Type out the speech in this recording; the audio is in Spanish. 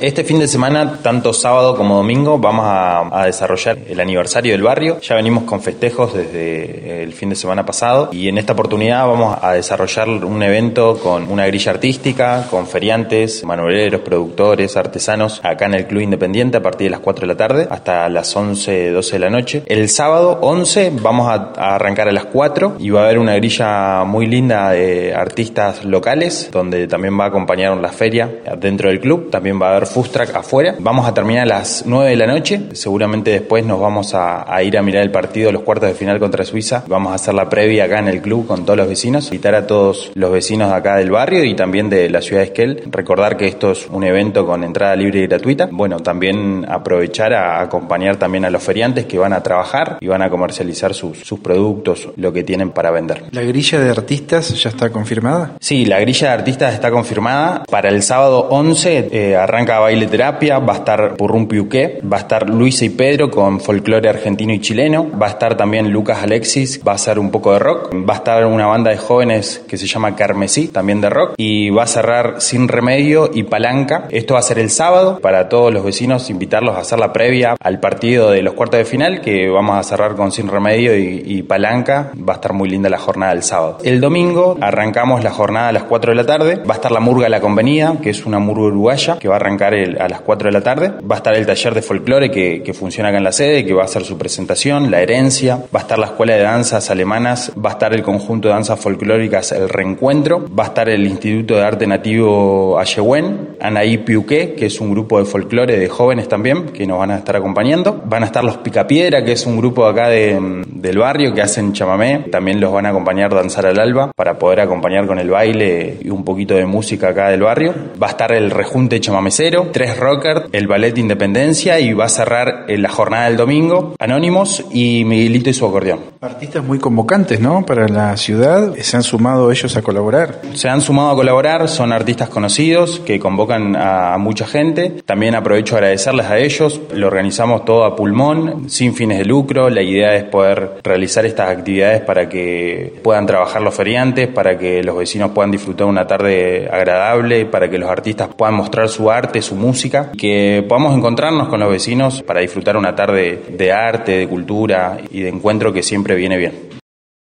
Este fin de semana, tanto sábado como domingo, vamos a desarrollar el aniversario del barrio. Ya venimos con festejos desde el fin de semana pasado y en esta oportunidad vamos a desarrollar un evento con una grilla artística, con feriantes, manueleros, productores, artesanos, acá en el Club Independiente a partir de las 4 de la tarde hasta las 11, 12 de la noche. El sábado 11 vamos a arrancar a las 4 y va a haber una grilla muy linda de artistas locales donde también va a acompañar la feria dentro del club. También va a haber food truck afuera. Vamos a terminar a las 9 de la noche. Seguramente después nos vamos a ir a mirar el partido de los cuartos de final contra Suiza. Vamos a hacer la previa acá en el club con todos los vecinos. Invitar a todos los vecinos de acá del barrio y también de la ciudad de Esquel. Recordar que esto es un evento con entrada libre y gratuita. Bueno, también aprovechar a acompañar también a los feriantes que van a trabajar y van a comercializar sus productos, lo que tienen para vender. ¿La grilla de artistas ya está confirmada? Sí, la grilla de artistas está confirmada. Para el sábado 11 arranca Baile Terapia, va a estar Purrum Piuqué, va a estar Luisa y Pedro con folclore argentino y chileno, va a estar también Lucas Alexis, va a hacer un poco de rock, va a estar una banda de jóvenes que se llama Carmesí, también de rock, y va a cerrar Sin Remedio y Palanca. Esto va a ser el sábado, para todos los vecinos invitarlos a hacer la previa al partido de los cuartos de final, que vamos a cerrar con Sin Remedio y Palanca. Va a estar muy linda la jornada del sábado. El domingo arrancamos la jornada a las 4 de la tarde, va a estar la Murga La Convenida, que es una murga uruguaya, que va a arrancar a las 4 de la tarde. Va a estar el taller de folclore que funciona acá en la sede, que va a hacer su presentación, La Herencia. Va a estar la Escuela de Danzas Alemanas, va a estar el conjunto de danzas folclóricas El Reencuentro, va a estar el Instituto de Arte Nativo Ayehuen, Anaí Piuqué, que es un grupo de folclore de jóvenes también, que nos van a estar acompañando. Van a estar los Picapiedra, que es un grupo acá del barrio que hacen chamamé. También los van a acompañar Danzar al Alba para poder acompañar con el baile y un poquito de música acá del barrio. Va a estar el Rejunte Chamamecero, 3 Rockers, el Ballet Independencia y va a cerrar la jornada del domingo Anónimos y Miguelito y su acordeón. Artistas muy convocantes, ¿no? Para la ciudad. ¿Se han sumado ellos a colaborar? Se han sumado a colaborar, son artistas conocidos que convocan a mucha gente. También aprovecho a agradecerles a ellos. Lo organizamos todo a pulmón, sin fines de lucro. La idea es poder realizar estas actividades para que puedan trabajar los feriantes, para que los vecinos puedan disfrutar una tarde agradable, para que los artistas puedan mostrar su arte, su música, que podamos encontrarnos con los vecinos para disfrutar una tarde de arte, de cultura y de encuentro que siempre viene bien.